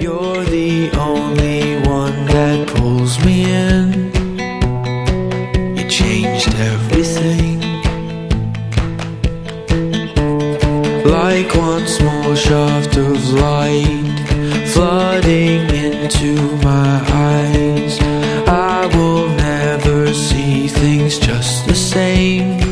You're the only one that pulls me in. You changed everything. Like one small shaft of light flooding into my eyes, I will never see things just the same.